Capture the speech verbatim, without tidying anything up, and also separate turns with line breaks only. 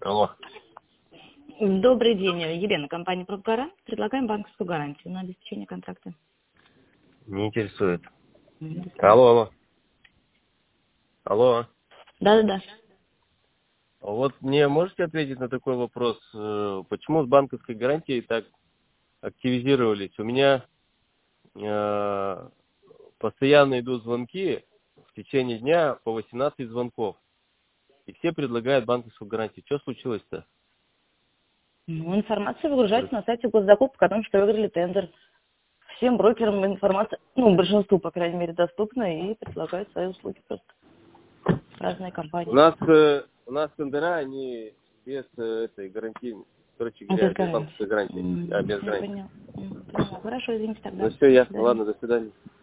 Алло.
Добрый день, Елена, компания «Продгарант». Предлагаем банковскую гарантию на обеспечение контракта.
Не интересует.
Мгм.
Алло, алло. Алло.
Да-да-да.
Вот мне можете ответить на такой вопрос? э, Почему с банковской гарантией так активизировались? У меня э, постоянно идут звонки в течение дня по восемнадцать звонков. И все предлагают банковскую гарантию. Что случилось-то?
Ну, информация выгружается на сайте госзакупок о том, что выиграли тендер. Всем брокерам информация, ну, большинству, по крайней мере, доступна и предлагают свои услуги просто. Разные
У
компании.
нас, э, у нас тендера, они без э, этой гарантии, короче
Ну,
говоря,
без
без
гарантии.
банковской гарантии. А,
М,
без
Я
гарантии.
поняла. М, поняла. Хорошо, извините
Ну
тогда.
все,
До
ясно.
свидания.
Ладно, до свидания.